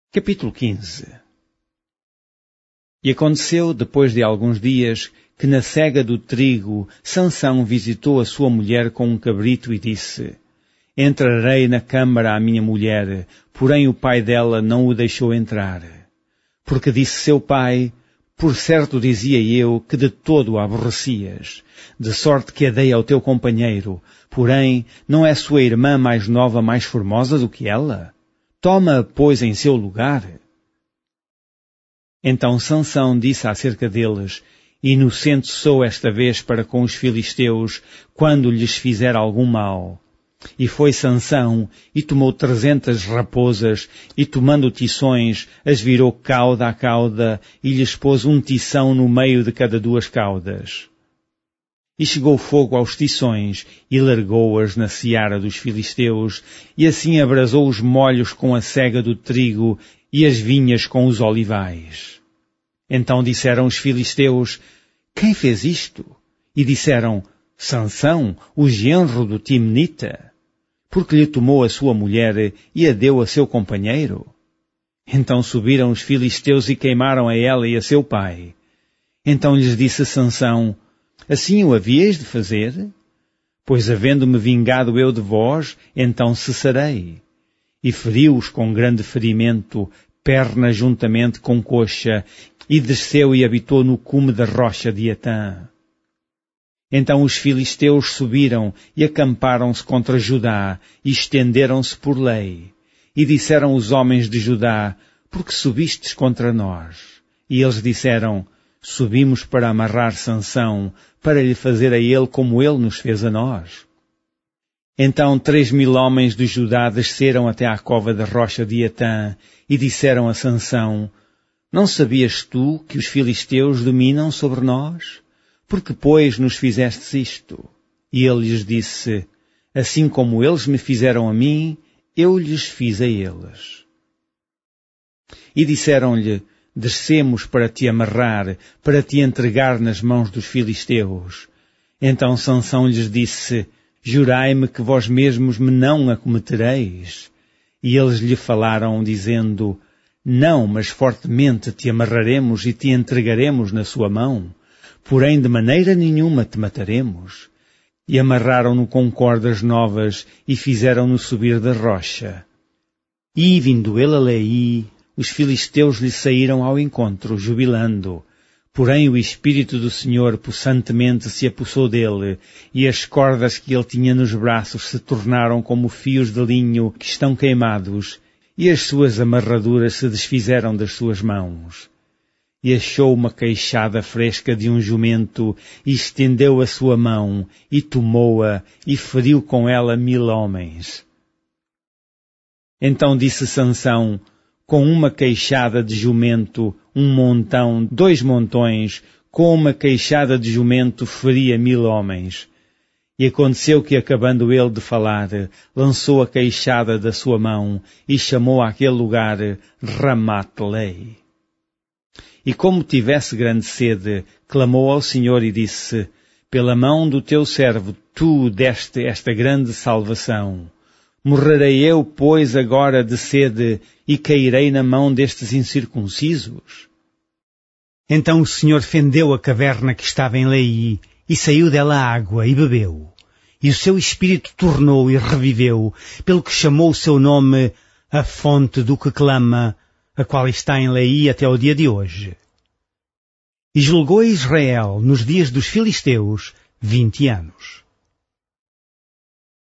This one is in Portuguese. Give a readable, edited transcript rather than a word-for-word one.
Capítulo 15. E aconteceu, depois de alguns dias, que na cega do trigo, Sansão visitou a sua mulher com um cabrito e disse: Entrarei na câmara à minha mulher, porém o pai dela não o deixou entrar. Porque disse seu pai: Por certo dizia eu que de todo a aborrecias, de sorte que a dei ao teu companheiro, porém não é sua irmã mais nova mais formosa do que ela? Toma-a, pois, em seu lugar. Então Sansão disse acerca deles: Inocente sou esta vez para com os filisteus, quando lhes fizer algum mal. E foi Sansão, e tomou 300 raposas, e tomando tições, as virou cauda a cauda, e lhes pôs um tição no meio de cada 2 caudas. E chegou fogo aos tições, e largou-as na seara dos filisteus, e assim abrasou os molhos com a cega do trigo, e as vinhas com os olivais. Então disseram os filisteus: Quem fez isto? E disseram: Sansão, o genro do Timnita, porque lhe tomou a sua mulher e a deu a seu companheiro. Então subiram os filisteus e queimaram a ela e a seu pai. Então lhes disse Sansão: Assim o havíeis de fazer? Pois havendo-me vingado eu de vós, então cessarei. E feriu-os com grande ferimento, perna juntamente com coxa, e desceu e habitou no cume da rocha de Etã. Então os filisteus subiram e acamparam-se contra Judá, e estenderam-se por lei. E disseram os homens de Judá: Por que subistes contra nós? E eles disseram: Subimos para amarrar Sansão, para lhe fazer a ele como ele nos fez a nós. Então 3.000 homens de Judá desceram até à cova da rocha de Etã, e disseram a Sansão: Não sabias tu que os filisteus dominam sobre nós? Por que, pois, nos fizestes isto? E ele lhes disse: Assim como eles me fizeram a mim, eu lhes fiz a eles. E disseram-lhe: Descemos para te amarrar, para te entregar nas mãos dos filisteus. Então Sansão lhes disse: Jurai-me que vós mesmos me não acometereis. E eles lhe falaram, dizendo: Não, mas fortemente te amarraremos e te entregaremos na sua mão. Porém de maneira nenhuma te mataremos. E amarraram-no com cordas novas e fizeram-no subir da rocha. E vindo ele a Leí, os filisteus lhe saíram ao encontro, jubilando. Porém o Espírito do Senhor possantemente se apossou dele, e as cordas que ele tinha nos braços se tornaram como fios de linho que estão queimados, e as suas amarraduras se desfizeram das suas mãos. E achou uma queixada fresca de um jumento, e estendeu a sua mão, e tomou-a, e feriu com ela 1000 homens. Então disse Sansão: Com uma queixada de jumento, 1 montão, 2 montões, com uma queixada de jumento feria 1000 homens. E aconteceu que, acabando ele de falar, lançou a queixada da sua mão, e chamou àquele lugar Ramat-lei. E como tivesse grande sede, clamou ao Senhor e disse: Pela mão do teu servo tu deste esta grande salvação. Morrerei eu, pois, agora de sede, e cairei na mão destes incircuncisos? Então o Senhor fendeu a caverna que estava em Leí, e saiu dela água, e bebeu. E o seu espírito tornou e reviveu, pelo que chamou o seu nome a fonte do que clama, a qual está em Leí até o dia de hoje. E julgou Israel, nos dias dos filisteus, 20 anos.